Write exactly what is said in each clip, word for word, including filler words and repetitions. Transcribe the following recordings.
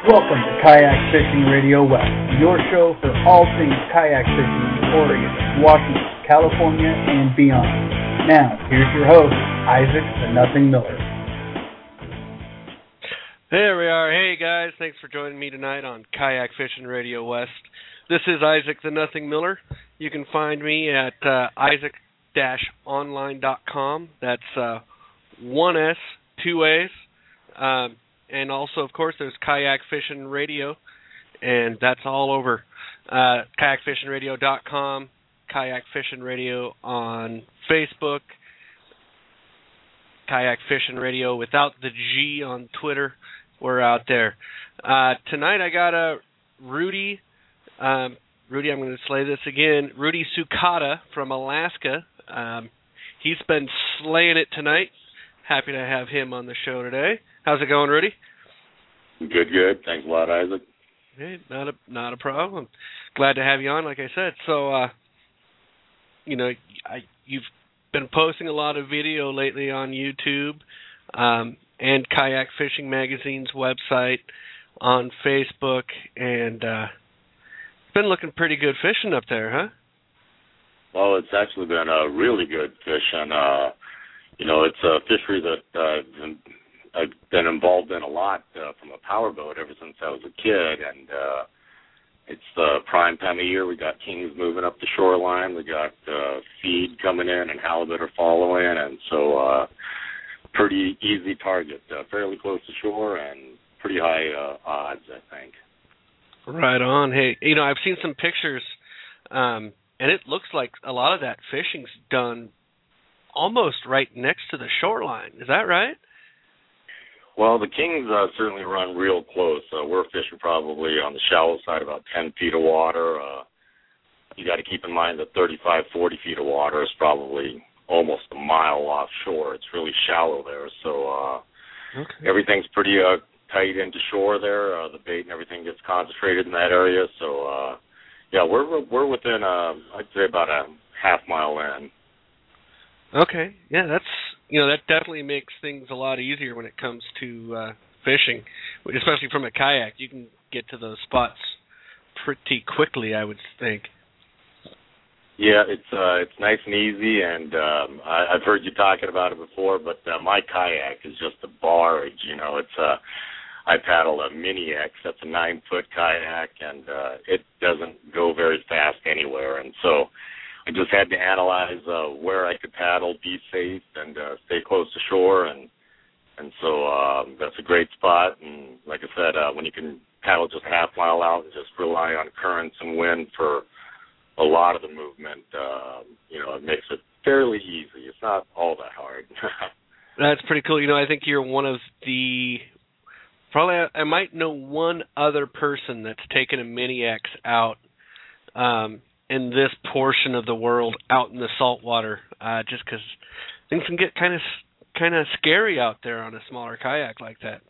Welcome to Kayak Fishing Radio West, your show for all things kayak fishing in Oregon, Washington, California, and beyond. Now, here's your host, Isaac the Nothing Miller. There we are. Hey, guys. Thanks for joining me tonight on Kayak Fishing Radio West. This is Isaac the Nothing Miller. You can find me at uh, isaac dash online dot com. That's uh, one S, two A's. Um, and also, of course, there's Kayak Fishing Radio, and that's all over. Uh, kayak fishing radio dot com, Kayak Fishing Radio on Facebook, Kayak Fishing Radio without the G on Twitter. We're out there. Uh, tonight I got a Rudy, um, Rudy, I'm going to say this again, Rudy Sukata from Alaska. Um, he's been slaying it tonight. Happy to have him on the show today. How's it going, Rudy? Good, good. Thanks a lot, Isaac. Hey, not a not a problem. Glad to have you on, like I said. So, uh, you know, I, you've been posting a lot of video lately on YouTube um, and Kayak Fishing Magazine's website, on Facebook, and uh, it's been looking pretty good fishing up there, huh? Well, it's actually been a really good fishing. Uh, you know, it's a fishery that uh, I've been involved in a lot uh, from a powerboat ever since I was a kid, and uh, it's the prime time of year. We got kings moving up the shoreline. We got uh, feed coming in and halibut are following, and so uh, pretty easy target, uh, fairly close to shore and pretty high uh, odds, I think. Right on. Hey, you know, I've seen some pictures, um, and it looks like a lot of that fishing's done almost right next to the shoreline. Is that right? Well, the kings uh, certainly run real close. Uh, we're fishing probably on the shallow side, about ten feet of water. Uh, you got to keep in mind that thirty-five, forty feet of water is probably almost a mile offshore. It's really shallow there, so uh, okay. Everything's pretty uh, tight into shore there. Uh, the bait and everything gets concentrated in that area. So, uh, yeah, we're we're within, uh, I'd say, about a half mile in. Okay, yeah, that's you know that definitely makes things a lot easier when it comes to uh, fishing, especially from a kayak. You can get to those spots pretty quickly, I would think. Yeah, it's uh, it's nice and easy, and um, I, I've heard you talking about it before. But uh, my kayak is just a barge. You know, it's a I paddle a Mini X. That's a nine foot kayak, and uh, it doesn't go very fast anywhere, and so I just had to analyze uh, where I could paddle, be safe, and uh, stay close to shore, and and so um, that's a great spot. And like I said, uh, when you can paddle just a half mile out and just rely on currents and wind for a lot of the movement, uh, you know, it makes it fairly easy. It's not all that hard. That's pretty cool. You know, I think you're one of the probably I might know one other person that's taken a Mini X out. Um, in this portion of the world out in the saltwater, uh, just because things can get kind of kind of scary out there on a smaller kayak like that.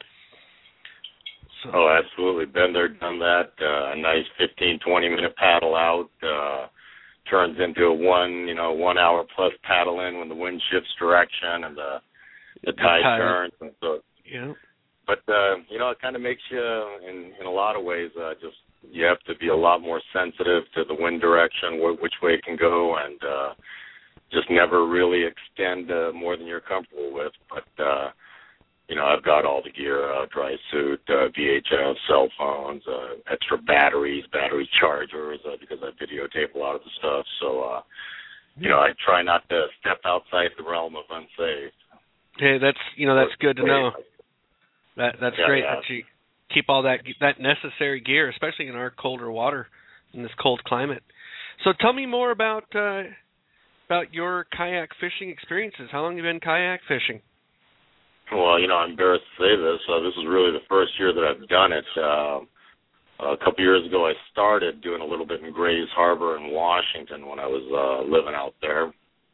So. Oh, absolutely. Been there, done that. Uh, a nice fifteen, twenty minute paddle out uh, turns into a one, you know, one hour plus paddle in when the wind shifts direction and the the tide turns. And so, yeah. But, uh, you know, it kind of makes you, in, in a lot of ways, uh, just you have to be a lot more sensitive to the wind direction, wh- which way it can go, and uh, just never really extend uh, more than you're comfortable with. But, uh, you know, I've got all the gear, uh, dry suit, uh, V H F, cell phones, uh, extra batteries, battery chargers, uh, because I videotape a lot of the stuff. So, uh, you know, I try not to step outside the realm of unsafe. Hey, that's, you know, that's good to know. That That's yeah, great yeah. that you keep all that that necessary gear, especially in our colder water, in this cold climate. So tell me more about uh, about your kayak fishing experiences. How long have you been kayak fishing? Well, you know, I'm embarrassed to say this. Uh, this is really the first year that I've done it. Uh, a couple years ago, I started doing a little bit in Grays Harbor in Washington when I was uh, living out there.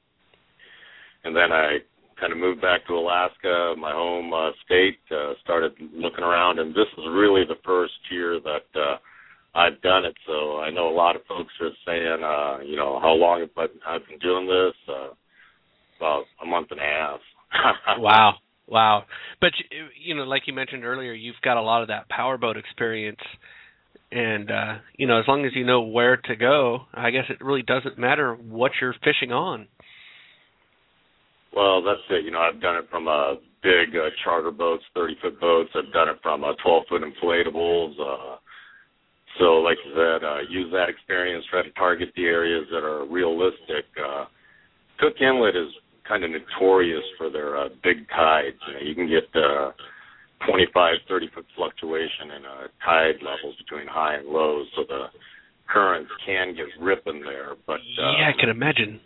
And then I kind of moved back to Alaska, my home uh, state, uh, started looking around, and this is really the first year that uh, I've done it. So I know a lot of folks are saying, uh, you know, how long have I I've been doing this? Uh, about a month and a half. Wow. Wow. But, you know, like you mentioned earlier, you've got a lot of that powerboat experience. And, uh, you know, as long as you know where to go, I guess it really doesn't matter what you're fishing on. Well, that's it. You know, I've done it from uh, big uh, charter boats, thirty-foot boats. I've done it from uh, twelve-foot inflatables. Uh, so, like you said, uh, use that experience, try to target the areas that are realistic. Uh, Cook Inlet is kind of notorious for their uh, big tides. You know, you can get uh, twenty-five, thirty-foot fluctuation in uh, tide levels between high and lows, so the currents can get ripping there. But uh, yeah, I can imagine.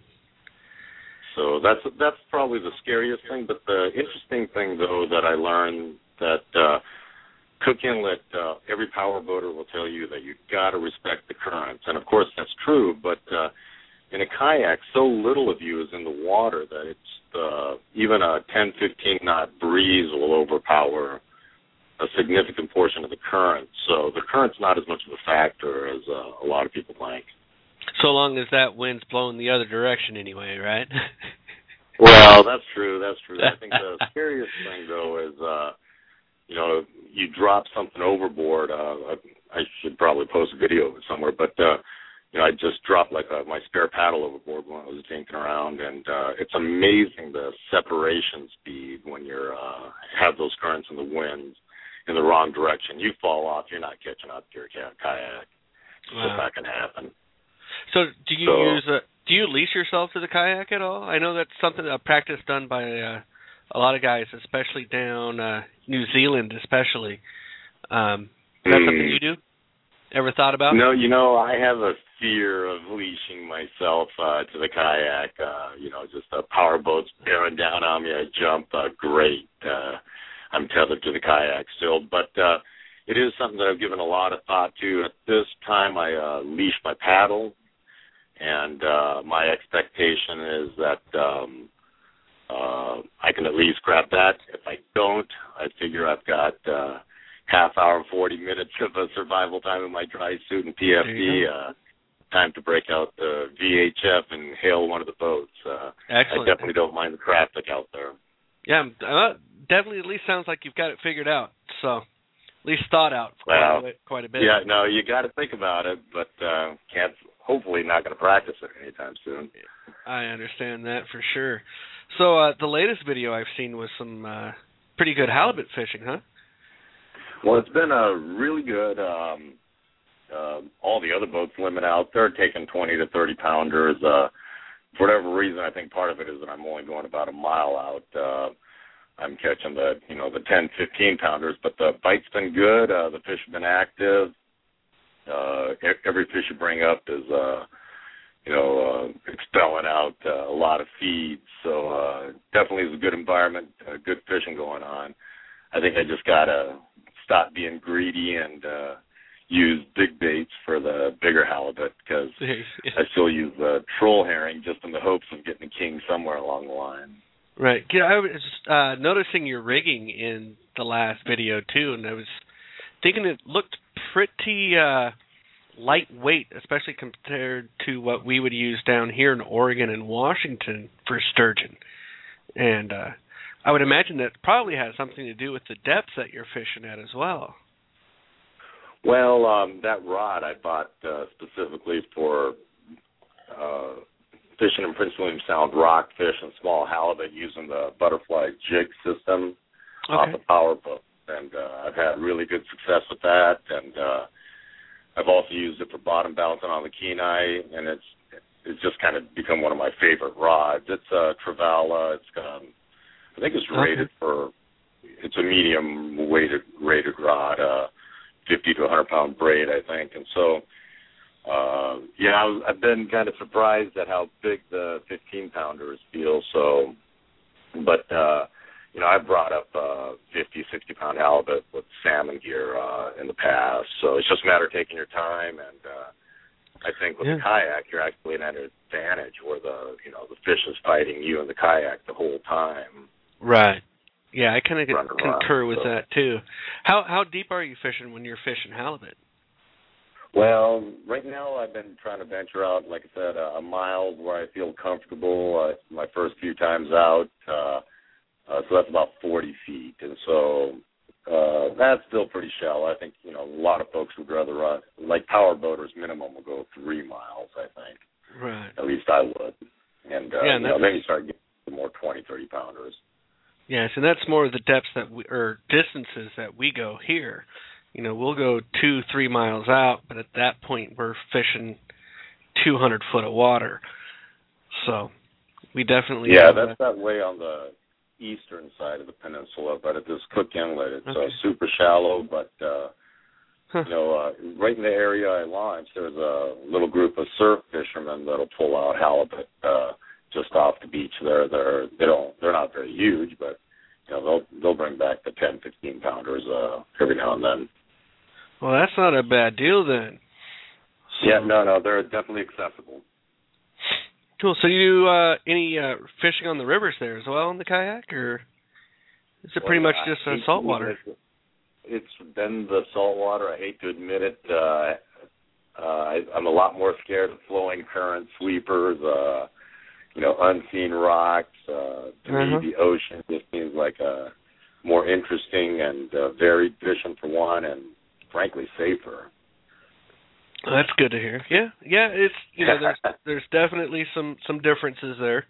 So that's that's probably the scariest thing. But the interesting thing, though, that I learned that uh, Cook Inlet, uh, every power boater will tell you that you've got to respect the currents. And, of course, that's true. But uh, in a kayak, so little of you is in the water that it's uh, even a ten, fifteen knot breeze will overpower a significant portion of the current. So the current's not as much of a factor as uh, a lot of people think. So long as that wind's blowing the other direction anyway, right? Well, that's true. That's true. I think the scariest thing, though, is, uh, you know, you drop something overboard. Uh, I should probably post a video of it somewhere, but, uh, you know, I just dropped, like, a, my spare paddle overboard when I was tinking around, and uh, it's amazing the separation speed when you're uh, have those currents in the wind in the wrong direction. You fall off, you're not catching up to your kayak. It's Wow. just not going to happen. So do you So, use a, do you leash yourself to the kayak at all? I know that's something a practice done by uh, a lot of guys, especially down uh, New Zealand, especially. Um, is that mm, something you do? Ever thought about? No, you know, I have a fear of leashing myself uh, to the kayak. Uh, you know, just a power boat's bearing down on me. I jump. Uh, great. Uh, I'm tethered to the kayak still, but uh, it is something that I've given a lot of thought to. At this time, I uh, leash my paddle. And uh, my expectation is that um, uh, I can at least grab that. If I don't, I figure I've got uh, half hour, forty minutes of a survival time in my dry suit and P F D. Uh, time to break out the V H F and hail one of the boats. Uh, Excellent. I definitely don't mind the traffic out there. Yeah, uh, definitely. At least sounds like you've got it figured out. So, at least thought out Well, quite, a, quite a bit. Yeah, no, you got to think about it, but uh, can't. Hopefully not going to practice it anytime soon. I understand that for sure. So uh, the latest video I've seen was some uh, pretty good halibut fishing, huh? Well, it's been a really good. Um, uh, all the other boats limit out. They're taking twenty to thirty pounders. Uh, for whatever reason, I think part of it is that I'm only going about a mile out. Uh, I'm catching the you know the ten, fifteen pounders, but the bite's been good. Uh, the fish have been active. Uh, every fish you bring up is, uh, you know, uh, expelling out uh, a lot of feed. So uh, definitely is a good environment, uh, good fishing going on. I think I just got to stop being greedy and uh, use big baits for the bigger halibut because I still use the troll herring just in the hopes of getting a king somewhere along the line. Right. Yeah, I was uh, noticing your rigging in the last video, too, and I was thinking it looked pretty uh, lightweight, especially compared to what we would use down here in Oregon and Washington for sturgeon. And uh, I would imagine that probably has something to do with the depths that you're fishing at as well. Well, um, that rod I bought uh, specifically for uh, fishing in Prince William Sound rockfish and small halibut using the butterfly jig system Okay. off the power boat. And uh, I've had really good success with that. And uh, I've also used it for bottom balancing on the Kenai, and it's it's just kind of become one of my favorite rods. It's a Travala. It's um, I think it's rated Okay. for it's a medium weighted rated rod, uh, fifty to one hundred pound braid, I think. And so, uh, yeah, I was, I've been kind of surprised at how big the fifteen pounders feel. So, but uh, you know, I've brought up uh, fifty, sixty pound halibut with salmon gear uh, in the past. So it's just a matter of taking your time. And uh, I think with yeah. the kayak, you're actually at an advantage where the you know the fish is fighting you in the kayak the whole time. Right. Yeah, I kind of Running concur around, with so. that too. How how deep are you fishing when you're fishing halibut? Well, right now I've been trying to venture out, like I said, uh, a mile where I feel comfortable. Uh, my first few times out, uh, Uh, so that's about forty feet. And so uh, that's still pretty shallow. I think, you know, a lot of folks would rather run, like power boaters minimum will go three miles, I think. Right. At least I would. And, uh, yeah, and you know, then you start getting more twenty, thirty pounders. Yes, and that's more the depths that we, or distances that we go here. You know, we'll go two, three miles out, but at that point we're fishing two hundred foot of water. So we definitely yeah, have that's that. that way on the eastern side of the peninsula, but at this Cook Inlet, it's Okay. uh, super shallow, but uh, huh. you know, uh, right in the area I launched, there's a little group of surf fishermen that'll pull out halibut uh, just off the beach there. They're they don't they're not very huge, but you know they'll they'll bring back the ten, fifteen pounders uh, every now and then. Well, that's not a bad deal then. So, yeah, no, no, they're definitely accessible. Cool. So you do uh, any uh, fishing on the rivers there as well in the kayak, or is it pretty well, much just uh, I hate saltwater? to admit it, It's been the saltwater. I hate to admit it. Uh, uh, I, I'm a lot more scared of flowing current sweepers, uh, you know, unseen rocks. Uh, to Uh-huh. me, the ocean just seems like a more interesting and uh, varied fishing for one, and frankly, safer. Oh, that's good to hear. Yeah, yeah. It's you know there's there's definitely some, some differences there.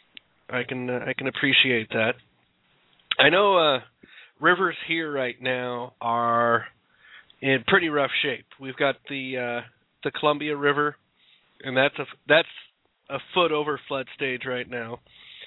I can uh, I can appreciate that. I know uh, rivers here right now are in pretty rough shape. We've got the uh, the Columbia River, and that's a that's a foot over flood stage right now.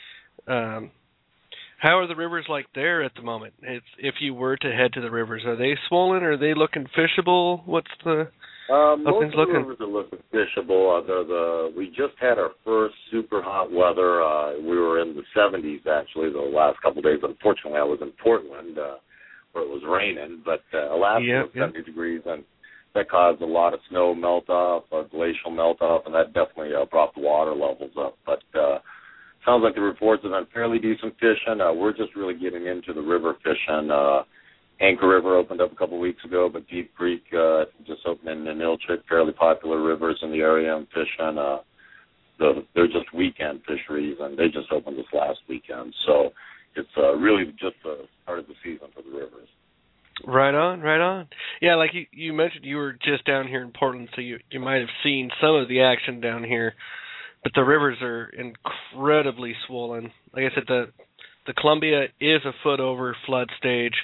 Um, how are the rivers like there at the moment? It's, if you were to head to the rivers, are they swollen? Are they looking fishable? What's the Uh, most things of the looking? rivers are looking fishable. Uh, the, the, we just had our first super hot weather. Uh, we were in the seventies, actually, the last couple of days. Unfortunately, I was in Portland uh, where it was raining, but uh, Alaska Yep, was yep. seventy degrees, and that caused a lot of snow melt-off, uh, glacial melt-off, and that definitely uh, brought the water levels up. But uh, sounds like the reports have been fairly decent fishing. Uh, we're just really getting into the river fishing. Uh, Anchor River opened up a couple of weeks ago, but Deep Creek uh, just opened in Ninilchik, fairly popular rivers in the area and fishing. Uh, the, they're just weekend fisheries, and they just opened this last weekend. So it's uh, really just the start of the season for the rivers. Right on, right on. Yeah, like you, you mentioned, you were just down here in Portland, so you you might have seen some of the action down here. But the rivers are incredibly swollen. Like I said, the the Columbia is a foot over flood stage.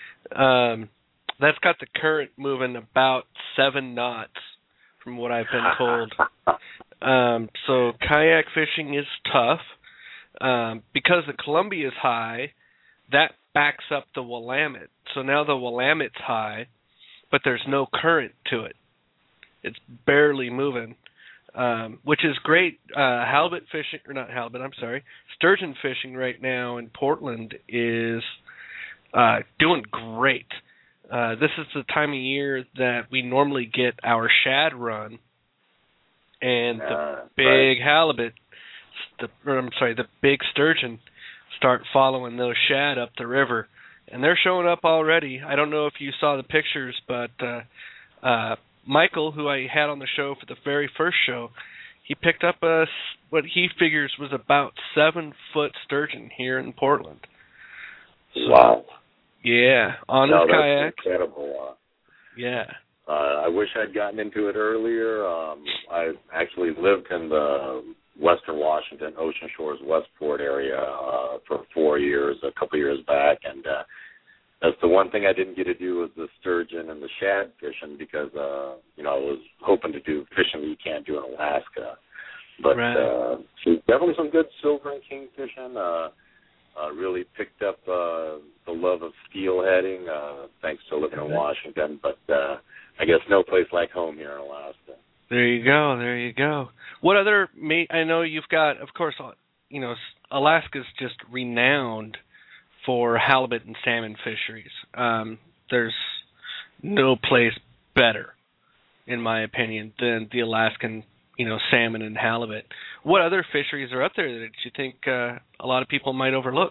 Um, that's got the current moving about seven knots, from what I've been told. Um, so kayak fishing is tough. Um, because the Columbia is high, that backs up the Willamette. So now the Willamette's high, but there's no current to it. It's barely moving, um, which is great. Uh, halibut fishing, or not halibut, I'm sorry, sturgeon fishing right now in Portland is uh, doing great. Uh, this is the time of year that we normally get our shad run, and the Uh, big right. halibut, the, or I'm sorry, the big sturgeon start following those shad up the river. And they're showing up already. I don't know if you saw the pictures, but uh, uh, Michael, who I had on the show for the very first show, he picked up a, what he figures was about seven-foot sturgeon here in Portland. So, wow. Yeah, on no, his that's kayak. incredible. Uh, Yeah. Uh, I wish I'd gotten into it earlier. Um, I actually lived in the Western Washington, Ocean Shores, Westport area uh, for four years, a couple years back, and uh, that's the one thing I didn't get to do was the sturgeon and the shad fishing because, uh, you know, I was hoping to do fishing that you can't do in Alaska. But Right. uh, so definitely some good silver and king fishing. Uh, uh, really picked up uh, the love of steelheading uh, thanks to living in Washington, but uh, I guess no place like home here in Alaska. There you go. There you go. What other? Ma- I know you've got, of course, you know, Alaska's just renowned for halibut and salmon fisheries. Um, there's no place better, in my opinion, than the Alaskan, you know, salmon and halibut. What other fisheries are up there that you think uh, a lot of people might overlook?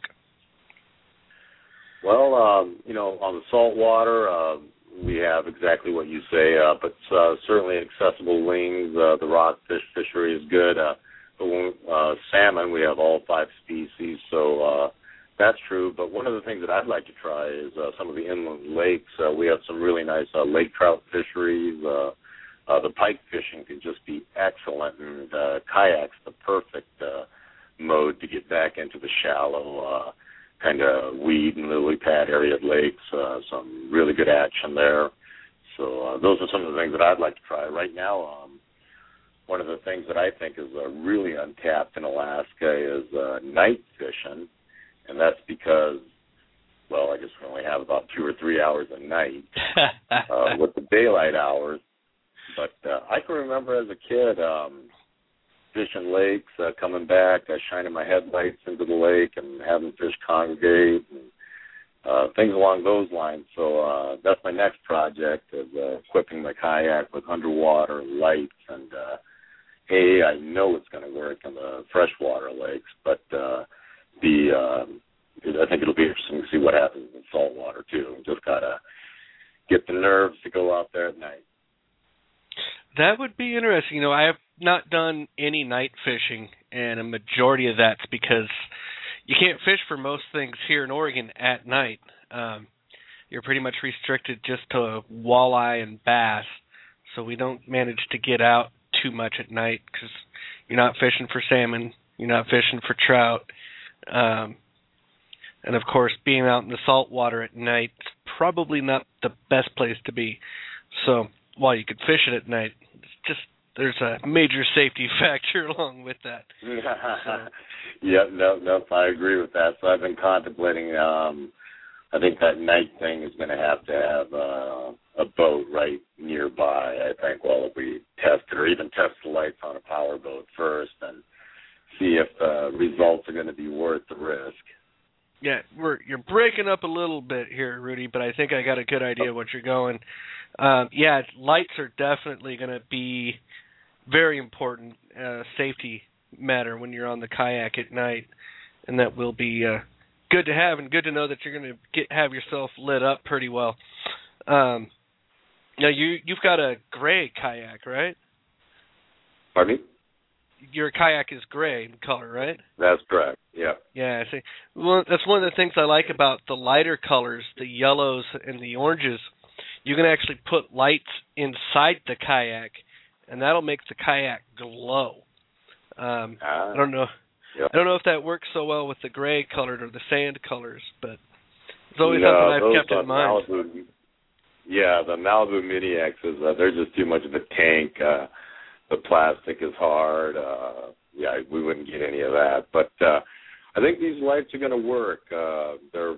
Well, um, you know, on the saltwater, uh, we have exactly what you say, uh, but uh, certainly accessible wings. Uh, the rockfish fishery is good. Uh, but when, uh, salmon, we have all five species, so uh, That's true, but one of the things that I'd like to try is uh, some of the inland lakes. Uh, we have some really nice uh, lake trout fisheries. Uh, uh, the pike fishing can just be excellent, and uh, kayak's the perfect uh, mode to get back into the shallow uh, kind of weed and lily pad area of lakes. Uh, some really good action there. So uh, those are some of the things that I'd like to try. Right now, um, one of the things that I think is uh, really untapped in Alaska is uh, night fishing. And that's because, well, I guess we only have about two or three hours a night uh, with the daylight hours. But uh, I can remember as a kid um, fishing lakes, uh, coming back, uh, shining my headlights into the lake and having fish congregate and uh, things along those lines. So uh, that's my next project, is uh, equipping my kayak with underwater lights. And, uh, hey, I know it's going to work in the freshwater lakes, but uh, The um, I think it'll be interesting to see what happens in saltwater too. Just gotta get the nerves to go out there at night. That would be interesting. You know, I have not done any night fishing, and a majority of that's because you can't fish for most things here in Oregon at night. Um, you're pretty much restricted just to walleye and bass, so we don't manage to get out too much at night because you're not fishing for salmon, you're not fishing for trout. Um, and, of course, being out in the salt water at night is probably not the best place to be. So while you could fish it at night, it's just there's a major safety factor along with that. So. Yep, no, no, I agree with that. So I've been contemplating, um, I think that night thing is going to have to have uh, a boat right nearby, I think, while we test it, or even test the lights on a power boat first and see if the uh, results are going to be worth the risk. Yeah, we're you're breaking up a little bit here, Rudy, but I think I got a good idea what you're going. Um, yeah, lights are definitely going to be very important uh, safety matter when you're on the kayak at night, and that will be uh, good to have and good to know that you're going to get have yourself lit up pretty well. Um, now you you've got a gray kayak, right? Pardon me? Your kayak is gray in color, right? That's correct, yeah. Yeah, I see. Well, that's one of the things I like about the lighter colors, the yellows and the oranges. You can actually put lights inside the kayak, and that'll make the kayak glow. Um, ah, I don't know. Yep. I don't know if that works so well with the gray colored or the sand colors, but it's always no, something I've kept in mind. Malibu, yeah, the Malibu Mini X's, uh, they're just too much of a tank. Uh, The plastic is hard. Uh, yeah, we wouldn't get any of that. But uh, I think these lights are going to work. Uh, they're,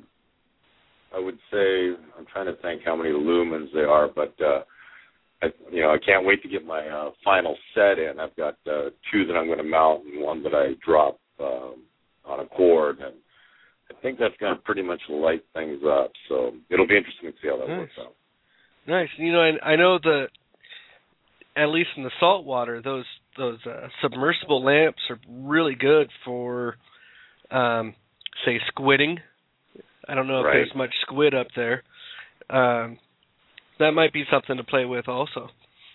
I would say, I'm trying to think how many lumens they are, but uh, I, you know, I can't wait to get my uh, final set in. I've got uh, two that I'm going to mount and one that I drop um, on a cord, and I think that's going to pretty much light things up. So it'll be interesting to see how that nice. works out. Nice. You know, I, I know that. At least in the salt water, those those uh, submersible lamps are really good for, um, say, squidding. I don't know if right. there's much squid up there. Um, that might be something to play with also.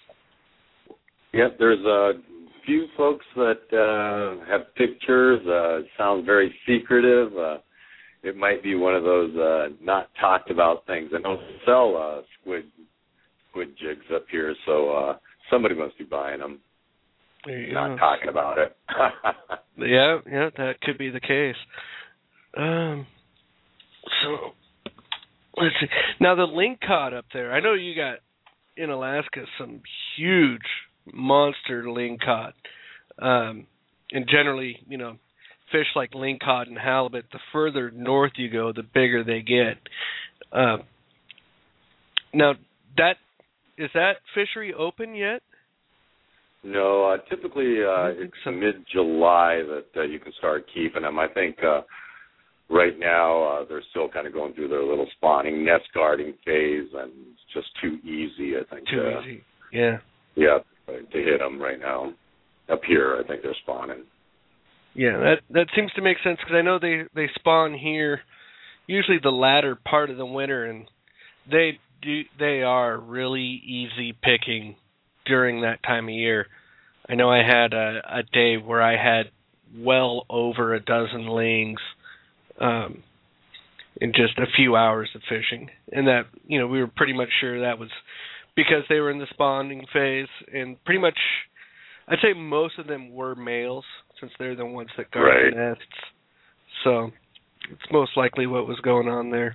Yep, there's a few folks that uh, have pictures. Uh, it sounds very secretive. Uh, it might be one of those uh, not talked about things. I don't sell uh, squid squid jigs up here, so uh, somebody must be buying them. Not go. Talking about it. yeah, yeah, that could be the case. Um, so let's see. Now the lingcod up there. I know you got in Alaska some huge monster lingcod, um, and generally, you know, fish like lingcod and halibut. The further north you go, the bigger they get. Um, now that is that fishery open yet? No, uh, typically uh, it's so. mid-July that uh, you can start keeping them. I think uh, right now uh, they're still kind of going through their little spawning, nest guarding phase, and it's just too easy, I think. Too uh, easy, yeah. Yeah, to hit them right now. Up here, I think they're spawning. Yeah, that that seems to make sense because I know they, they spawn here usually the latter part of the winter, and they do they are really easy picking during that time of year. I know I had a, a day where I had well over a dozen lings um, in just a few hours of fishing. And that, you know, we were pretty much sure that was because they were in the spawning phase, and pretty much, I'd say most of them were males, since they're the ones that guard right. the nests. So it's most likely what was going on there.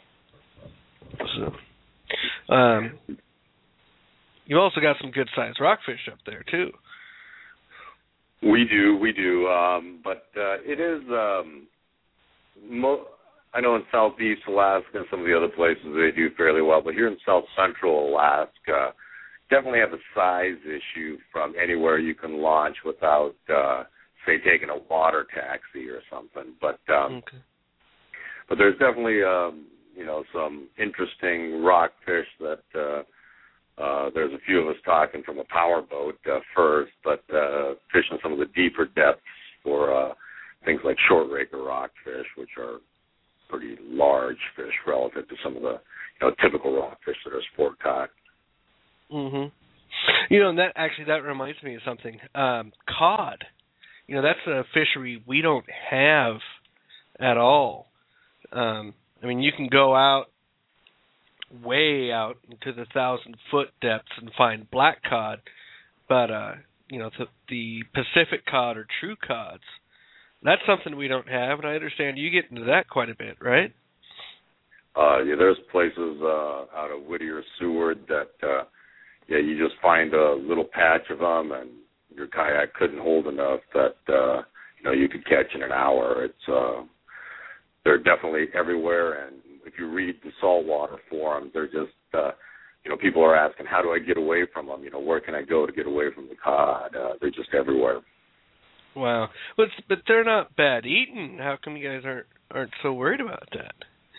So, um, you've also got some good-sized rockfish up there, too. We do, we do. Um, but uh, it is, um, mo- I know in southeast Alaska and some of the other places they do fairly well, but here in south central Alaska, definitely have a size issue from anywhere you can launch without, uh, say, taking a water taxi or something. But um, okay. but there's definitely, um, you know, some interesting rockfish that uh, uh, there's a few of us talking from a powerboat uh, first, but uh, fishing some of the deeper depths for uh, things like short raker rockfish, which are pretty large fish relative to some of the, you know, typical rockfish that are sport caught. Mhm. You know, and that actually that reminds me of something. Um, cod. You know, that's a fishery we don't have at all. Um, I mean, you can go out way out into the thousand foot depths and find black cod, but uh, you know, the, the Pacific cod or true cods, that's something we don't have, and I understand you get into that quite a bit, right? Uh, yeah, there's places uh, out of Whittier Seward that, uh, yeah, you just find a little patch of them, and your kayak couldn't hold enough that, uh, you know, you could catch in an hour. It's uh, they're definitely everywhere, and if you read the saltwater forums, they're just, uh, you know, people are asking, how do I get away from them? You know, where can I go to get away from the cod? Uh, they're just everywhere. Wow, but but they're not bad eating. How come you guys aren't aren't so worried about that?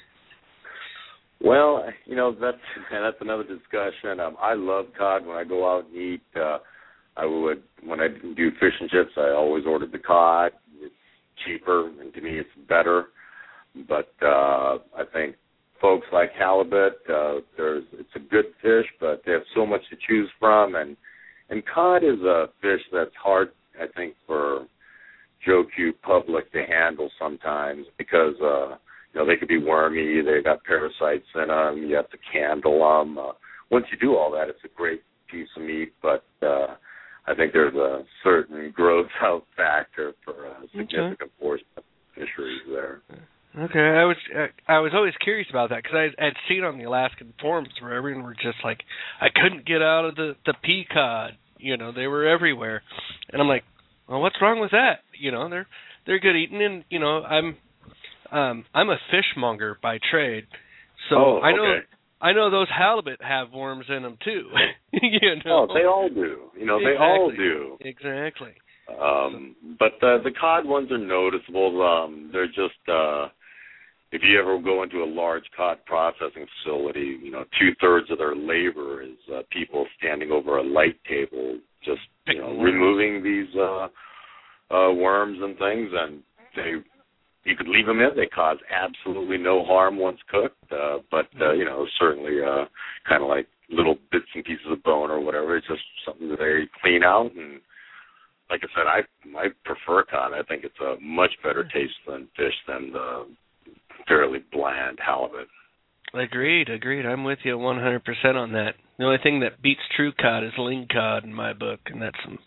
Well, you know, that's that's another discussion. Um, I love cod. When I go out and eat, uh, I would when I do fish and chips, I always order the cod. It's cheaper, and to me, it's better. But uh, I think folks like halibut, uh, there's it's a good fish, but they have so much to choose from, and and cod is a fish that's hard, I think, for Joe Q public to handle sometimes because, uh, you know, they could be wormy, they got parasites in them, you have to candle them. Uh, once you do all that, it's a great piece of meat, but uh, I think there's a certain gross out factor for a significant okay. portion of fisheries there. Okay, I was I was always curious about that because I I'd seen on the Alaskan forums where everyone were just like, I couldn't get out of the the pea cod, you know, they were everywhere, and I'm like, well, what's wrong with that? You know, they're they're good eating, and you know, I'm um I'm a fishmonger by trade, so oh, I know okay. I know those halibut have worms in them too. you know, oh, they all do. You know, exactly. they all do. Exactly. Um, but uh, the cod ones are noticeable. Um, they're just. Uh, If you ever go into a large cod processing facility, you know, two-thirds of their labor is uh, people standing over a light table just, you know, removing these uh, uh, worms and things, and they, you could leave them in. They cause absolutely no harm once cooked, uh, but, uh, you know, certainly uh, kind of like little bits and pieces of bone or whatever. It's just something that they clean out, and like I said, I, I prefer cod. I think it's a much better taste than fish than the fairly bland halibut. Agreed, agreed. I'm with you one hundred percent on that. The only thing that beats true cod is ling cod in my book, and that's some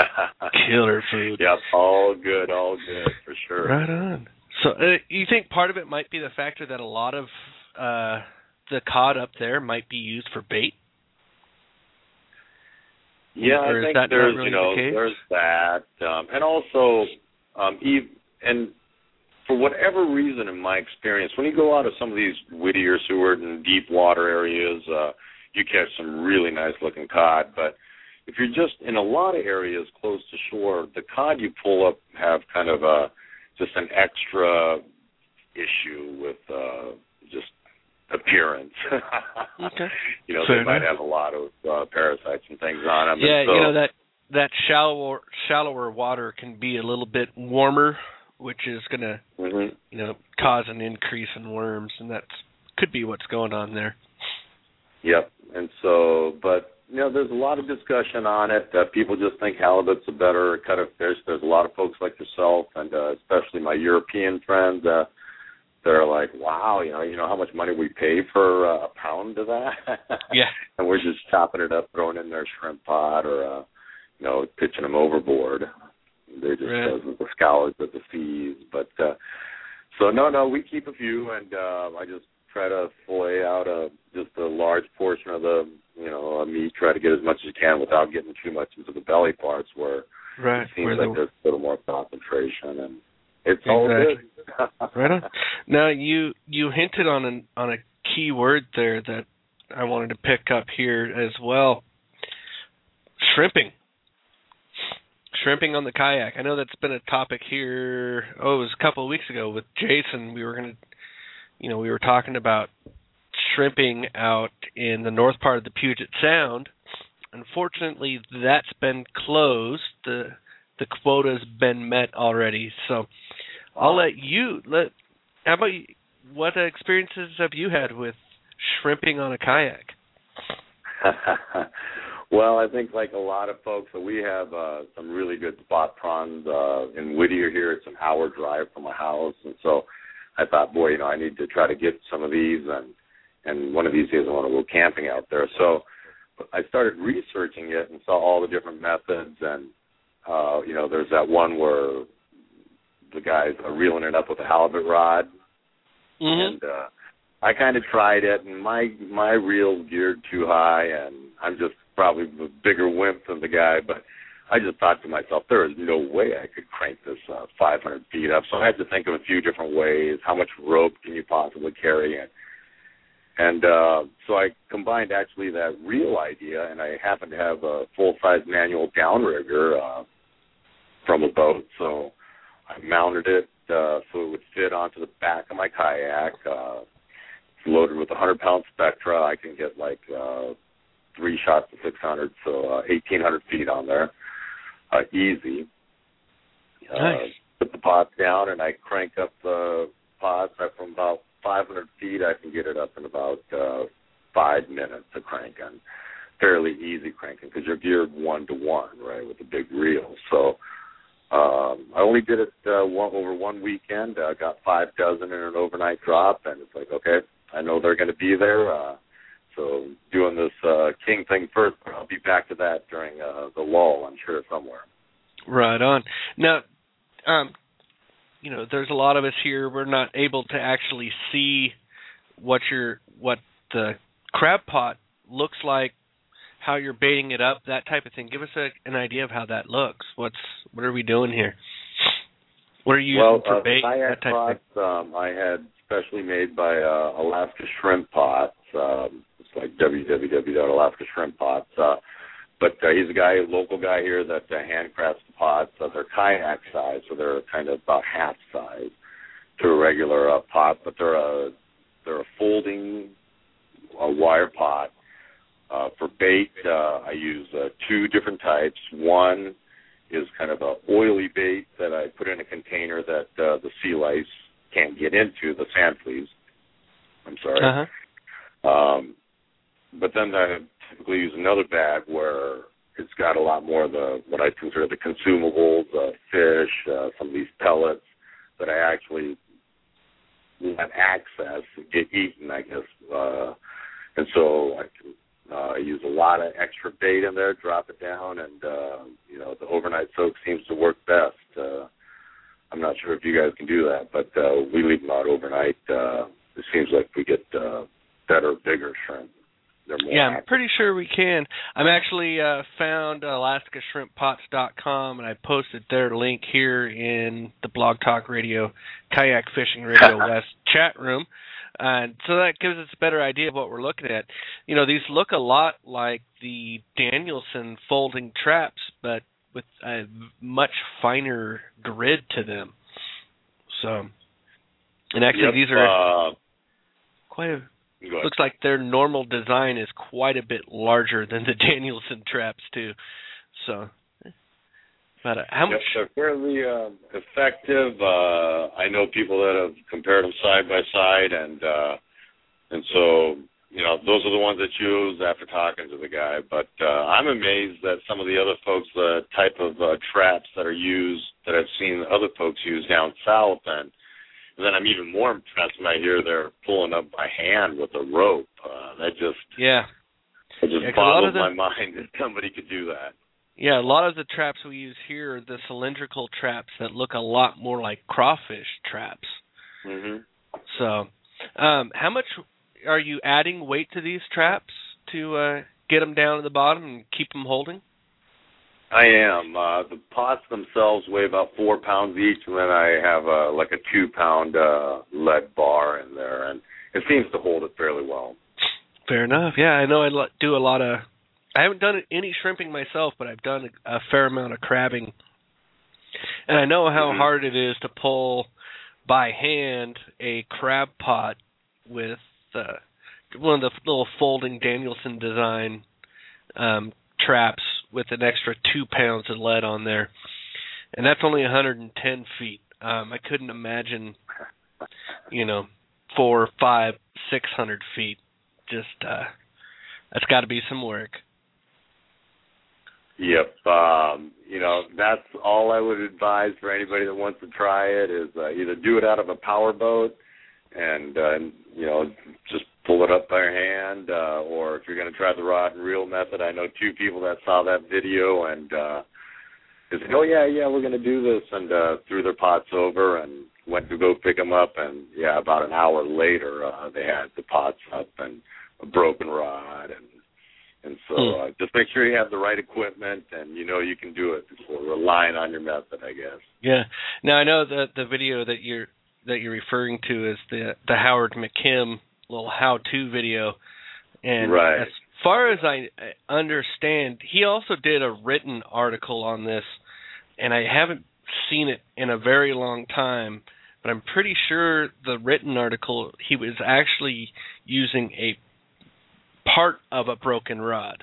killer food. Yep, all good, all good, for sure. Right on. So uh, you think part of it might be the factor that a lot of uh, the cod up there might be used for bait? Yeah, or I think that there's, really you know, the there's that. Um, and also, um, even, and for whatever reason, in my experience, when you go out of some of these Whittier, Seward, and deep water areas, uh, you catch some really nice-looking cod. But if you're just in a lot of areas close to shore, the cod you pull up have kind of a just an extra issue with uh, just appearance. Okay. You know, Fair they might enough. have a lot of uh, parasites and things on them. Yeah, and so, you know that that shallower shallower water can be a little bit warmer, which is going to, mm-hmm. you know, cause an increase in worms, and that could be what's going on there. Yep. And so, but, you know, there's a lot of discussion on it. Uh, people just think halibut's a better cut of fish. There's a lot of folks like yourself, and uh, especially my European friends, uh, they're like, wow, you know, you know how much money we pay for uh, a pound of that? Yeah. And we're just chopping it up, throwing it in their shrimp pot, or, uh, you know, pitching them overboard. They're just right. uh, the scallops at the seas. But, uh, so, no, no, we keep a few, and uh, I just try to fillet out a, just a large portion of the, you know, meat, try to get as much as you can without getting too much into the belly parts where right. it seems where like the... there's a little more concentration, and it's exactly. all good. Right on. Now, you, you hinted on an, on a key word there that I wanted to pick up here as well. Shrimping. Shrimping on the kayak. I know that's been a topic here, oh, it was a couple of weeks ago with Jason. We were going to, you know, we were talking about shrimping out in the north part of the Puget Sound. Unfortunately, that's been closed. The the quota's been met already. So I'll let you, let. how about you, what experiences have you had with shrimping on a kayak? Well, I think like a lot of folks, so we have uh, some really good spot prawns uh, in Whittier here. It's an hour drive from my house, and so I thought, boy, you know, I need to try to get some of these, and and one of these days I want to go camping out there. So I started researching it and saw all the different methods, and uh, you know, there's that one where the guys are reeling it up with a halibut rod, mm-hmm. and uh, I kind of tried it, and my my reel's geared too high, and I'm just probably a bigger wimp than the guy, but I just thought to myself, there is no way I could crank this uh, five hundred feet up. So I had to think of a few different ways. How much rope can you possibly carry? And, and uh, so I combined actually that reel idea, and I happened to have a full-size manual downrigger uh, from a boat. So I mounted it uh, so it would fit onto the back of my kayak. Uh, it's loaded with a one hundred pound Spectra. I can get like uh, three shots to six hundred, so uh, eighteen hundred feet on there. Uh, easy. Uh, nice. Put the pots down, and I crank up the pots. From about five hundred feet, I can get it up in about uh, five minutes of cranking. Fairly easy cranking because you're geared one to one, right, with the big reel. So um, I only did it uh, one, over one weekend. I uh, got five dozen in an overnight drop, and it's like, okay, I know they're going to be there. Uh, So doing this uh, king thing first, I'll be back to that during uh, the lull, I'm sure, somewhere. Right on. Now, um, you know, there's a lot of us here. We're not able to actually see what your what the crab pot looks like, how you're baiting it up, that type of thing. Give us a, an idea of how that looks. What's what are we doing here? What are you using well, for uh, bait? Kayak that type pots of thing? um, I had specially made by uh, Alaska Shrimp Pots. Um, it's like w w w dot alaska shrimp pots. Uh, but uh, he's a guy, a local guy here that uh, handcrafts the pots. Uh, they're kayak size, so they're kind of about half size to a regular uh, pot. But they're a they're a folding uh, wire pot. Uh, for bait, uh, I use uh, two different types. One is kind of a oily bait that I put in a container that uh, the sea lice can't get into, the sand fleas. I'm sorry. Uh-huh. Um, but then I typically use another bag where it's got a lot more of the what I consider the consumables, uh, fish, uh, some of these pellets that I actually let access get eaten, I guess. Uh, and so I can uh, use a lot of extra bait in there, drop it down, and uh, you know the overnight soak seems to work best. Uh, I'm not sure if you guys can do that, but uh, we leave them out overnight. Uh, it seems like we get uh, better, bigger shrimp. They're more yeah, I'm active. pretty sure we can. I'm actually uh, found alaska shrimp pots dot com, and I posted their link here in the Blog Talk Radio, Kayak Fishing Radio West chat room. And so that gives us a better idea of what we're looking at. You know, these look a lot like the Danielson folding traps, but with a much finer grid to them. So, and actually yep, these are uh, quite a... Looks like their normal design is quite a bit larger than the Danielson traps, too. So, but uh, how much? Yep, they're fairly uh, effective. Uh, I know people that have compared them side by side, and uh, and so you know those are the ones that choose after talking to the guy. But uh, I'm amazed that some of the other folks, the type of uh, traps that are used that I've seen other folks use down south, and then I'm even more impressed when I hear they're pulling up by hand with a rope. Uh, that just yeah, it just yeah, boggles the, my mind that somebody could do that. Yeah, a lot of the traps we use here are the cylindrical traps that look a lot more like crawfish traps. Mm-hmm. So, um, how much are you adding weight to these traps to uh, get them down to the bottom and keep them holding? I am. Uh, the pots themselves weigh about four pounds each, and then I have uh, like a two-pound uh, lead bar in there, and it seems to hold it fairly well. Fair enough. Yeah, I know I do a lot of... I haven't done any shrimping myself, but I've done a, a fair amount of crabbing. And I know how mm-hmm. hard it is to pull by hand a crab pot with uh, one of the little folding Danielson design um, traps with an extra two pounds of lead on there. And that's only one hundred ten feet. Um, I couldn't imagine, you know, four, five, six hundred feet. Just, uh, that's got to be some work. Yep. Um, you know, that's all I would advise for anybody that wants to try it is uh, either do it out of a power boat and, uh, you know, just pull it up by your hand, uh, or if you're going to try the rod and reel method, I know two people that saw that video and uh, they said, oh, yeah, yeah, we're going to do this, and uh, threw their pots over and went to go pick them up, and, yeah, about an hour later uh, they had the pots up and a broken rod, and And so uh, just make sure you have the right equipment and you know you can do it before relying on your method, I guess. Yeah. Now I know that the video that you're that you're referring to is the the Howard McKim little how-to video, and right. as far as I understand, he also did a written article on this, and I haven't seen it in a very long time, but I'm pretty sure the written article he was actually using a part of a broken rod,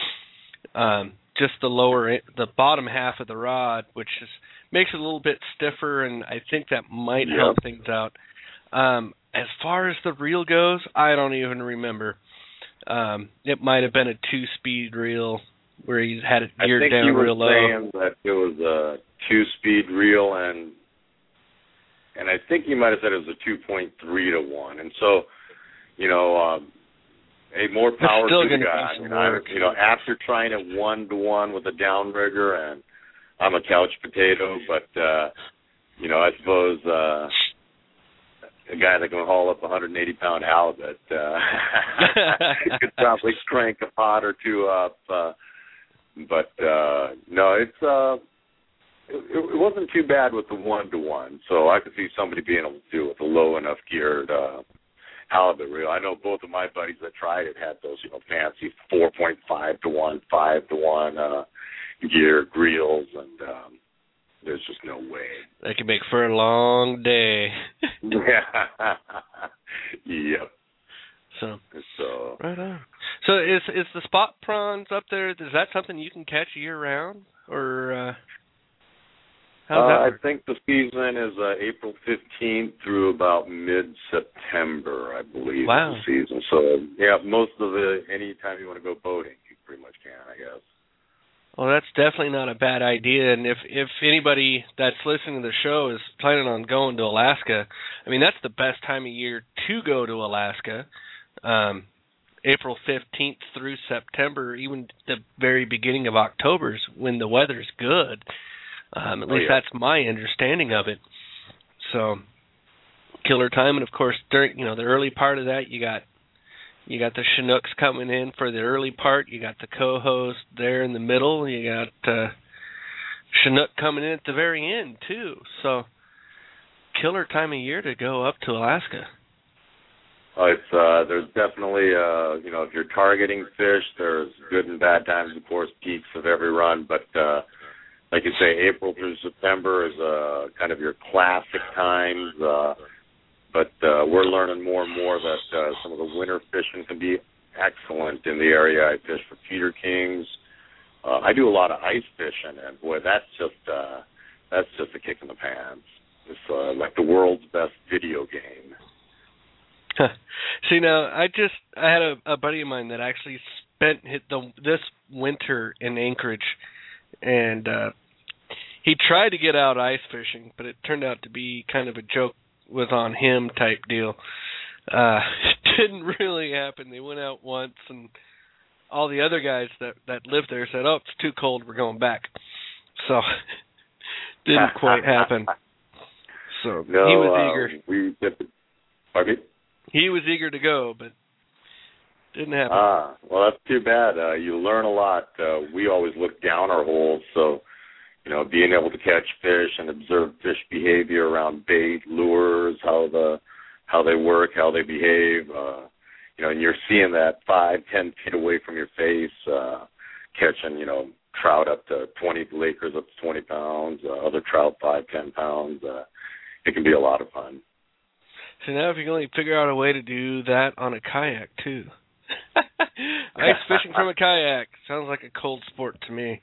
um, just the lower, the bottom half of the rod, which is makes it a little bit stiffer, and I think that might yep. help things out. Um, as far as the reel goes, I don't even remember. Um, it might have been a two-speed reel where he had it geared down real low. I think he was saying that it was a two-speed reel, and and I think he might have said it was a two point three to one, and so, you know. Um, Hey, more power to the guy. I mean, I'm, you know, after trying it one to one with a downrigger, and I'm a couch potato, but uh, you know, I suppose uh, a guy that can haul up a one hundred eighty pound halibut uh, could probably crank a pot or two up. Uh, but uh, no, it's uh, it, it wasn't too bad with the one to one. So I could see somebody being able to do it with a low enough geared. Uh, halibut reel. I know both of my buddies that tried it had those, you know, fancy four point five to one, five to one uh, geared reels, and um, there's just no way. That could make for a long day. yeah. Yep. So, so right on. So is is the spot prawns up there? Is that something you can catch year round, or uh, how's that uh, work? I think the season is uh, April fifteenth through about mid-September, I believe. Wow. Is the season. So yeah, most of the any time you want to go boating, you pretty much can, I guess. Well, that's definitely not a bad idea. And if if anybody that's listening to the show is planning on going to Alaska, I mean, that's the best time of year to go to Alaska. Um, April fifteenth through September, even the very beginning of October is when the weather's good. Um, at oh, least yeah. that's my understanding of it. So, killer time. And, of course, during you know the early part of that, you got You got the Chinooks coming in for the early part. You got the Cohos there in the middle. You got uh, Chinook coming in at the very end, too. So, killer time of year to go up to Alaska. Oh, it's uh, there's definitely uh, you know if you're targeting fish, there's good and bad times, of course, peaks of every run. But uh, like you say, April through September is uh, kind of your classic times. Uh, But uh, we're learning more and more that uh, some of the winter fishing can be excellent in the area. I fish for Peter Kings. Uh, I do a lot of ice fishing, and boy, that's just uh, that's just a kick in the pants. It's uh, like the world's best video game. See, now I just I had a, a buddy of mine that actually spent hit the this winter in Anchorage, and uh, he tried to get out ice fishing, but it turned out to be kind of a joke. was on him type deal. Uh, it didn't really happen. They went out once, and all the other guys that, that lived there said, oh, it's too cold, we're going back. So, didn't quite happen. So, no, he was eager. Uh, we did, pardon me? He was eager to go, but didn't happen. Ah, well, that's too bad. Uh, you learn a lot. Uh, we always look down our holes, so, you know, being able to catch fish and observe fish behavior around bait, lures, how the how they work, how they behave, uh, you know, and you're seeing that five, ten feet away from your face, uh, catching, you know, trout up to twenty, Lakers up to twenty pounds, uh, other trout five, ten pounds. Uh, it can be a lot of fun. So now if you can only figure out a way to do that on a kayak, too. Ice fishing from a kayak. Sounds like a cold sport to me.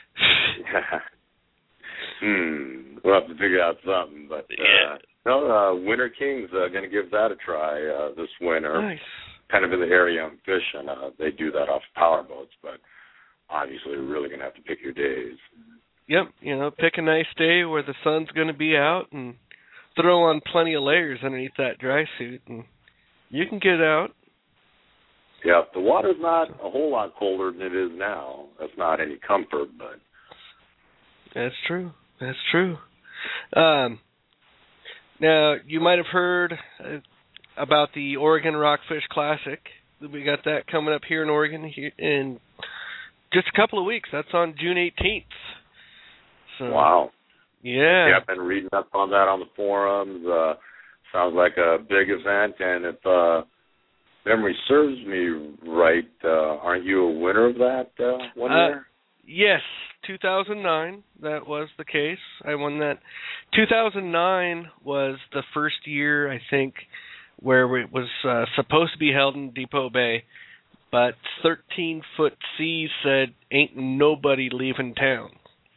hmm. We'll have to figure out something, but... Uh, yeah. No, uh, Winter King's uh, going to give that a try uh, this winter. Nice. Kind of in the area I'm fishing. Uh, they do that off power boats, but obviously you're really going to have to pick your days. Yep, you know, pick a nice day where the sun's going to be out and throw on plenty of layers underneath that dry suit, and you can get out. Yeah, the water's not a whole lot colder than it is now. That's not any comfort, but... That's true. That's true. Um... Now, you might have heard uh, about the Oregon Rockfish Classic. We got that coming up here in Oregon here in just a couple of weeks. That's on June eighteenth. So, wow. Yeah. Yeah, I've been reading up on that on the forums. Uh, sounds like a big event, and if uh, memory serves me right, uh, aren't you a winner of that uh, one uh, year? Yes, two thousand nine, that was the case. I won that. two thousand nine was the first year, I think, where it was uh, supposed to be held in Depot Bay, but thirteen-foot seas said, ain't nobody leaving town.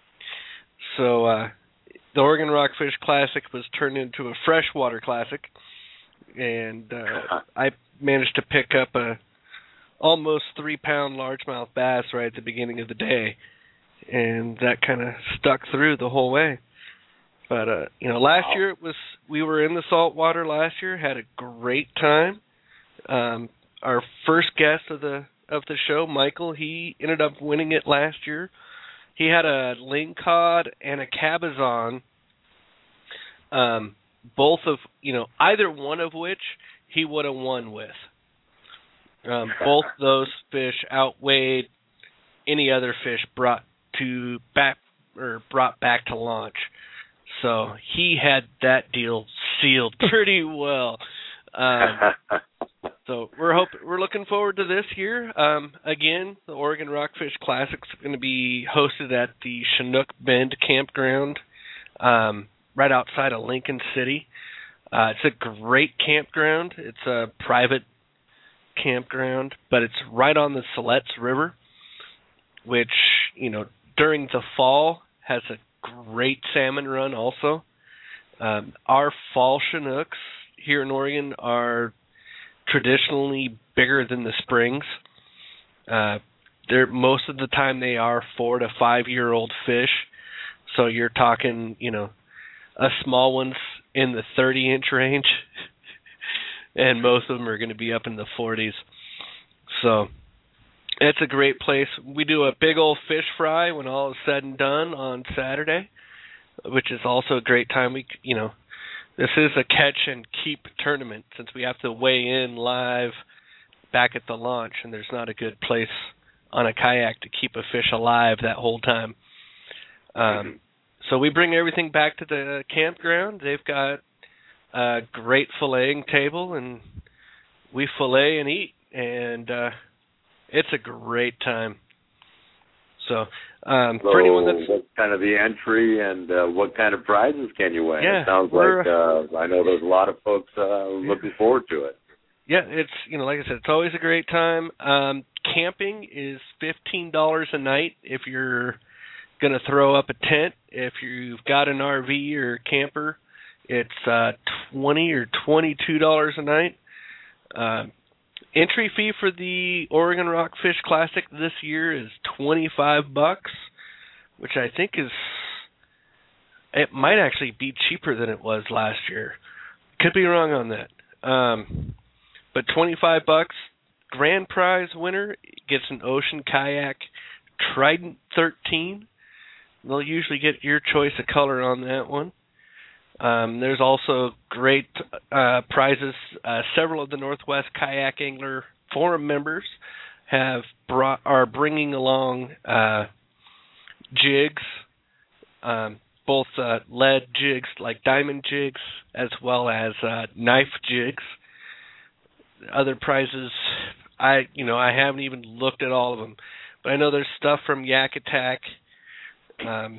So uh, the Oregon Rockfish Classic was turned into a freshwater classic, and uh, I managed to pick up a almost three-pound largemouth bass right at the beginning of the day, and that kind of stuck through the whole way. But uh, you know, last wow. year it was we were in the saltwater last year, had a great time. Um, our first guest of the of the show, Michael, he ended up winning it last year. He had a lingcod and a cabezon, um, both of you know either one of which he would have won with. Um, both those fish outweighed any other fish brought to back or brought back to launch. So he had that deal sealed pretty well. Um, so we're hope we're looking forward to this year. Um, again, the Oregon Rockfish Classic is going to be hosted at the Chinook Bend Campground, um, right outside of Lincoln City. Uh, it's a great campground. It's a private campground, but it's right on the Siletz River, which, you know, during the fall has a great salmon run also. Um, our fall Chinooks here in Oregon are traditionally bigger than the springs. Uh, they're most of the time they are four to five year old fish. So you're talking, you know, a small one's in the thirty inch range. And most of them are going to be up in the forties. So it's a great place. We do a big old fish fry when all is said and done on Saturday, which is also a great time. We, you know, this is a catch and keep tournament since we have to weigh in live back at the launch, and there's not a good place on a kayak to keep a fish alive that whole time. Um, so we bring everything back to the campground. They've got a great filleting table, and we fillet and eat, and uh, it's a great time. So, um, so for anyone that's what's kind of the entry and uh, what kind of prizes can you win? Yeah, it sounds like uh, I know there's a lot of folks uh, looking forward to it. Yeah, it's, you know, like I said, it's always a great time. Um, camping is fifteen dollars a night if you're going to throw up a tent. If you've got an R V or camper, it's uh, twenty or twenty-two dollars a night. Uh, entry fee for the Oregon Rockfish Classic this year is twenty-five bucks, which I think is, it might actually be cheaper than it was last year, could be wrong on that. Um, but twenty-five bucks, grand prize winner gets an Ocean Kayak Trident thirteen. They'll usually get your choice of color on that one. Um, there's also great uh, prizes. Uh, several of the Northwest Kayak Angler Forum members have brought are bringing along uh, jigs, um, both uh, lead jigs like diamond jigs, as well as uh, knife jigs. Other prizes, I you know I haven't even looked at all of them, but I know there's stuff from Yak Attack. Um,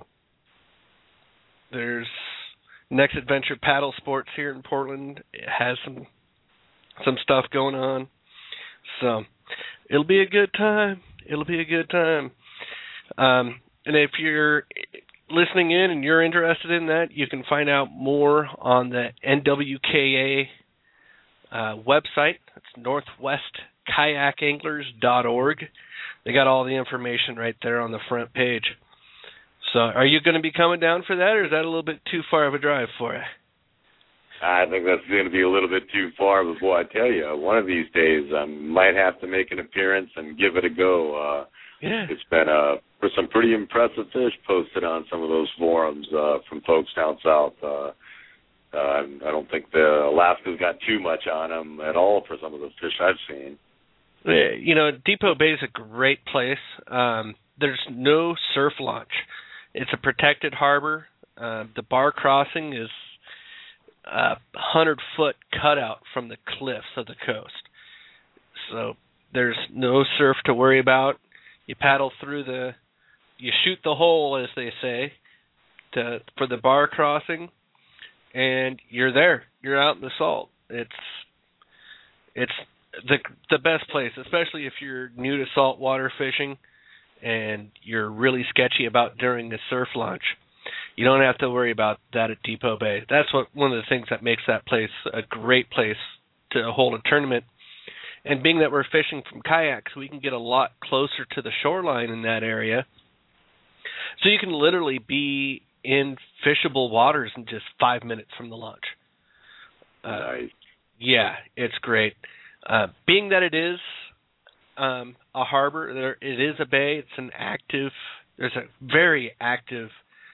there's Next Adventure Paddle Sports here in Portland. It has some some stuff going on, so it'll be a good time. It'll be a good time. Um, and if you're listening in and you're interested in that, you can find out more on the N W K A uh, website. It's northwest kayak anglers dot org. They got all the information right there on the front page. So are you going to be coming down for that, or is that a little bit too far of a drive for you? I think that's going to be a little bit too far, but boy, I tell you, one of these days I might have to make an appearance and give it a go. Uh, yeah. It's been uh, for some pretty impressive fish posted on some of those forums uh, from folks down south. Uh, uh, I don't think the Alaska's got too much on them at all for some of the fish I've seen. You know, Depot Bay is a great place. Um, there's no surf launch. It's a protected harbor. Uh, the bar crossing is a hundred-foot cutout from the cliffs of the coast. So there's no surf to worry about. You paddle through the, you shoot the hole, as they say, to for the bar crossing, and you're there. You're out in the salt. It's it's the the best place, especially if you're new to saltwater fishing and you're really sketchy about during the surf launch. You don't have to worry about that at Depot Bay. That's what one of the things that makes that place a great place to hold a tournament. And being that we're fishing from kayaks, we can get a lot closer to the shoreline in that area. So you can literally be in fishable waters in just five minutes from the launch. Uh, nice. Yeah, it's great. Uh, being that it is um, a harbor, there, it is a bay, it's an active, there's a very active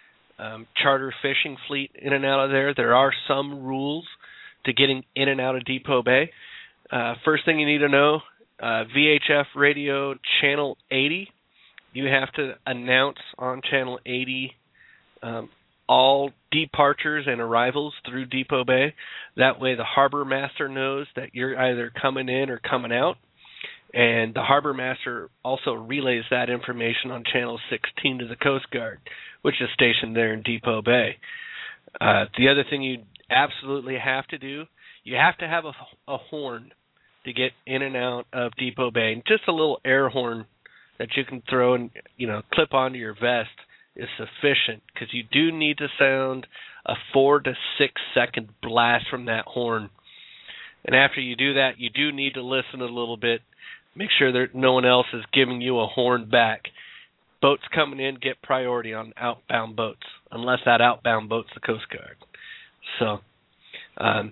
um, charter fishing fleet in and out of there. There are some rules to getting in and out of Depot Bay. Uh, first thing you need to know, uh, V H F radio channel eighty, you have to announce on channel eighty um, all departures and arrivals through Depot Bay. That way the harbor master knows that you're either coming in or coming out. And the harbor master also relays that information on channel sixteen to the Coast Guard, which is stationed there in Depot Bay. Uh, the other thing you absolutely have to do, you have to have a, a horn to get in and out of Depot Bay. And just a little air horn that you can throw and, you know, clip onto your vest is sufficient, because you do need to sound a four to six second blast from that horn. And after you do that, you do need to listen a little bit. Make sure that no one else is giving you a horn back. Boats coming in get priority on outbound boats, unless that outbound boat's the Coast Guard. So, um,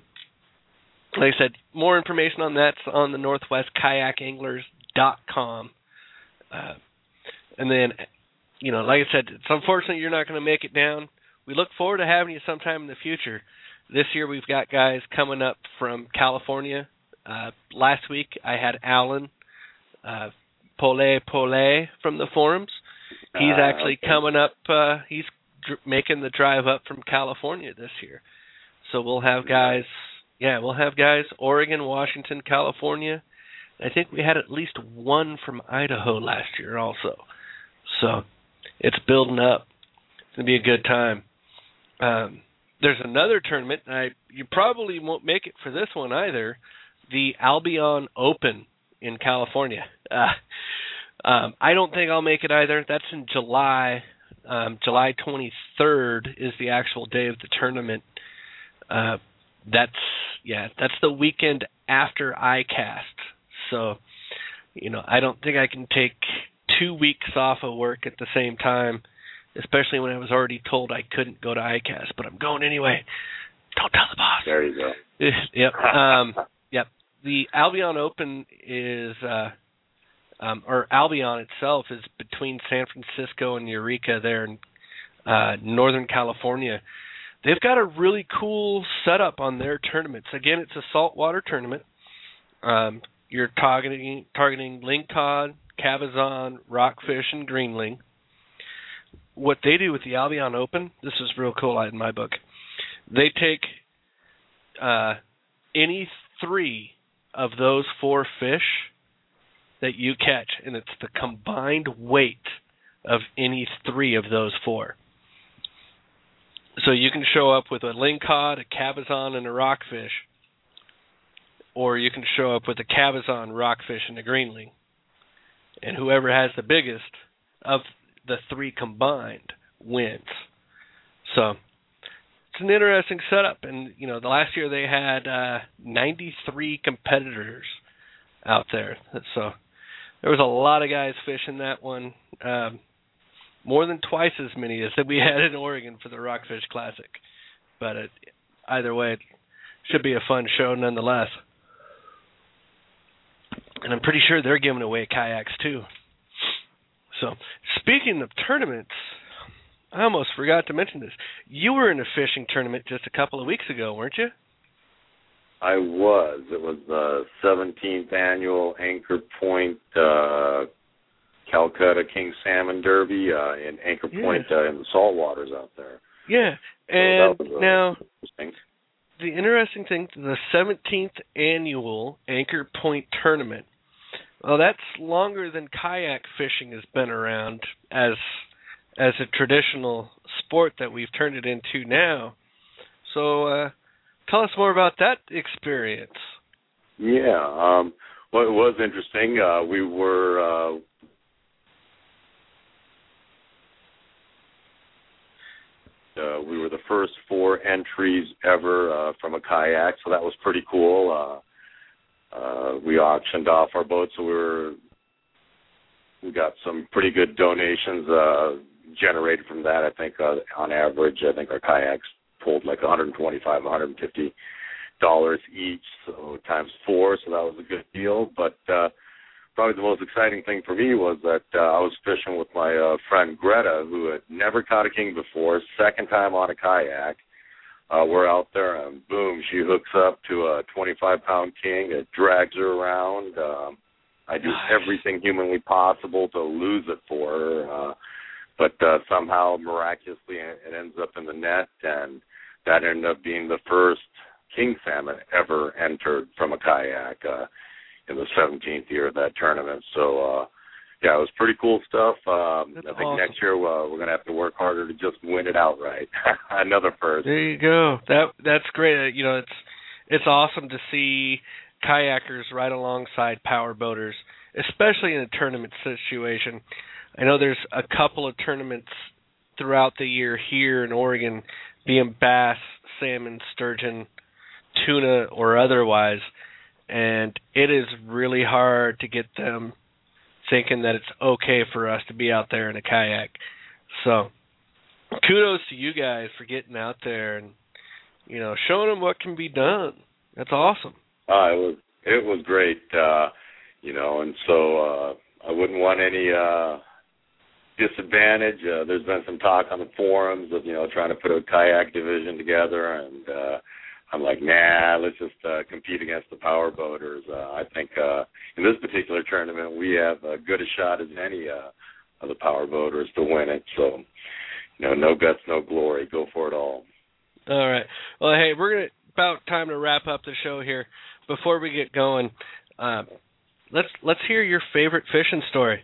like I said, more information on that's on the northwest kayak anglers dot com. Uh, and then, you know, like I said, it's unfortunate you're not going to make it down. We look forward to having you sometime in the future. This year we've got guys coming up from California. Uh, last week I had Alan uh, Pole Pole from the forums. He's uh, actually okay. coming up. Uh, he's dr- making the drive up from California this year. So we'll have guys, yeah, we'll have guys Oregon, Washington, California. I think we had at least one from Idaho last year also. So it's building up. It's going to be a good time. Um, there's another tournament. I, you probably won't make it for this one either. The Albion Open in California. Uh, um, I don't think I'll make it either. That's in July. Um, July twenty-third is the actual day of the tournament. Uh, that's yeah, that's the weekend after ICAST. So, you know, I don't think I can take two weeks off of work at the same time, especially when I was already told I couldn't go to ICAST, but I'm going anyway. Don't tell the boss. There you go. Yep. Um, yep. The Albion Open is, uh, um, or Albion itself is between San Francisco and Eureka there in uh, Northern California. They've got a really cool setup on their tournaments. Again, it's a saltwater tournament. Um, you're targeting targeting lingcod, cabezon, rockfish, and greenling. What they do with the Albion Open, this is real cool in my book. They take uh, any three of those four fish that you catch, and it's the combined weight of any three of those four. So you can show up with a lingcod, a cabezon, and a rockfish, or you can show up with a cabezon, rockfish, and a greenling. And whoever has the biggest of the three combined wins. So it's an interesting setup. And, you know, the last year they had uh, ninety-three competitors out there. So there was a lot of guys fishing that one. Um, more than twice as many as that we had in Oregon for the Rockfish Classic. But it, either way, it should be a fun show nonetheless. And I'm pretty sure they're giving away kayaks too. So, speaking of tournaments, I almost forgot to mention this. You were in a fishing tournament just a couple of weeks ago, weren't you? I was. It was the seventeenth annual Anchor Point uh, Calcutta King Salmon Derby uh, in Anchor Point yeah. uh, in the saltwaters out there. Yeah, and so was, uh, now interesting. The interesting thing, the seventeenth annual Anchor Point tournament. Well, that's longer than kayak fishing has been around as as a traditional sport that we've turned it into now. So, uh, tell us more about that experience. Yeah, um, well, it was interesting. Uh, we were uh, uh, we were the first four entries ever uh, from a kayak, so that was pretty cool. Uh, Uh, we auctioned off our boat, so we were we got some pretty good donations uh, generated from that. I think uh, on average, I think our kayaks pulled like one hundred twenty-five, one hundred fifty dollars each, so times four. So that was a good deal. But uh, probably the most exciting thing for me was that uh, I was fishing with my uh, friend Greta, who had never caught a king before, second time on a kayak. Uh, we're out there, and boom, she hooks up to a twenty-five pound king. It drags her around. Um, I do everything humanly possible to lose it for her, uh, but uh, somehow, miraculously, it ends up in the net, and that ended up being the first king salmon ever entered from a kayak uh, in the seventeenth year of that tournament. So, uh, yeah, it was pretty cool stuff. Um, I think awesome. next year uh, we're going to have to work harder to just win it outright. Another first. There you go. That that's great. You know, it's it's awesome to see kayakers right alongside power boaters, especially in a tournament situation. I know there's a couple of tournaments throughout the year here in Oregon, being bass, salmon, sturgeon, tuna, or otherwise, and it is really hard to get them thinking that it's okay for us to be out there in a kayak. So kudos to you guys for getting out there and, you know, showing them what can be done. That's awesome. Uh, it was it was great, uh, you know, and so uh, I wouldn't want any uh, disadvantage. Uh, there's been some talk on the forums of, you know, trying to put a kayak division together, and uh, I'm like, nah, let's just uh, compete against the power boaters. Uh, I think uh, in this particular tournament, we have as good a shot as any uh, of the power boaters to win it. So, you know, no guts, no glory. Go for it all. All right. Well, hey, we're gonna about time to wrap up the show here. Before we get going, uh, let's let's hear your favorite fishing story,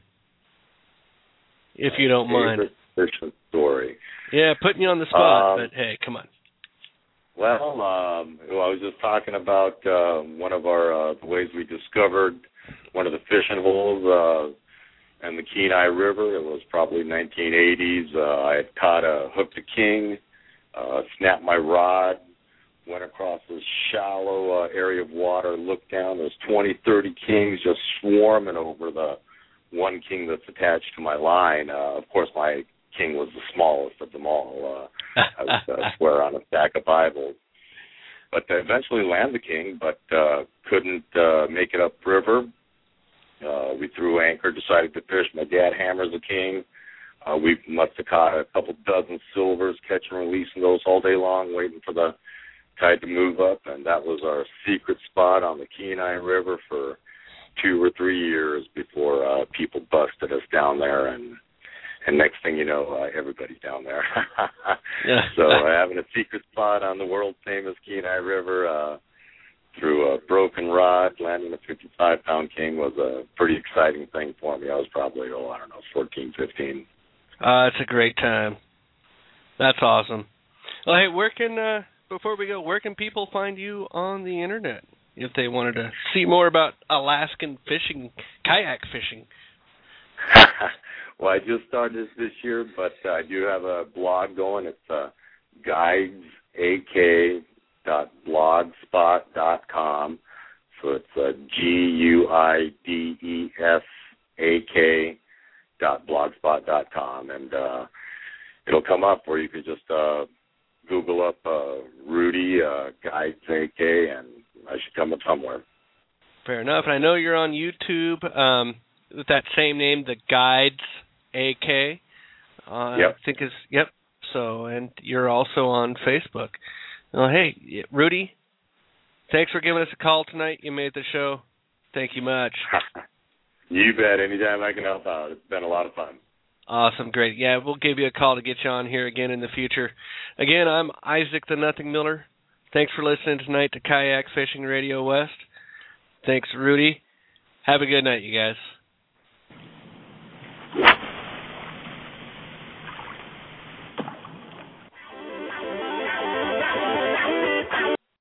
if you don't favorite mind. Fishing story. Yeah, putting you on the spot, um, but hey, come on. Well, um, well, I was just talking about uh, one of our uh, the ways we discovered one of the fishing holes uh, in the Kenai River. It was probably nineteen eighties. Uh, I had caught a hooked a king, uh, snapped my rod, went across this shallow uh, area of water, looked down. There's twenty, thirty kings just swarming over the one king that's attached to my line. Uh, of course, my king was the smallest of them all. Uh, I would uh, swear on a stack of Bibles. but I eventually landed the king, but uh, couldn't uh, make it upriver. Uh, we threw anchor, decided to fish. My dad hammers the king. Uh, we must have caught a couple dozen silvers, catching and releasing those all day long, waiting for the tide to move up, and that was our secret spot on the Kenai River for two or three years before uh, people busted us down there, and and next thing you know, uh, everybody's down there. Yeah. So uh, having a secret spot on the world-famous Kenai River uh, through a broken rod, landing a fifty-five pound king was a pretty exciting thing for me. I was probably, oh, I don't know, fourteen, fifteen. Uh, it's a great time. That's awesome. Well, hey, where can, uh, before we go, where can people find you on the internet if they wanted to see more about Alaskan fishing, kayak fishing? Well, I just started this this year, but uh, I do have a blog going. It's uh, guides a k dot blogspot dot com. So it's uh, G U I D E S A K dot blogspot dot com, and uh, it'll come up, or you could just uh, Google up uh, Rudy uh, Guides A K, and I should come up somewhere. Fair enough. And I know you're on YouTube um, with that same name, the Guides A K. Uh, yep. I think is yep. So, and you're also on Facebook. Well, hey, Rudy, thanks for giving us a call tonight. You made the show. Thank you much. You bet. Anytime I can help out. It's been a lot of fun. Awesome. Great. Yeah, we'll give you a call to get you on here again in the future. Again, I'm Isaac the Nothing Miller. Thanks for listening tonight to Kayak Fishing Radio West. Thanks, Rudy. Have a good night, you guys.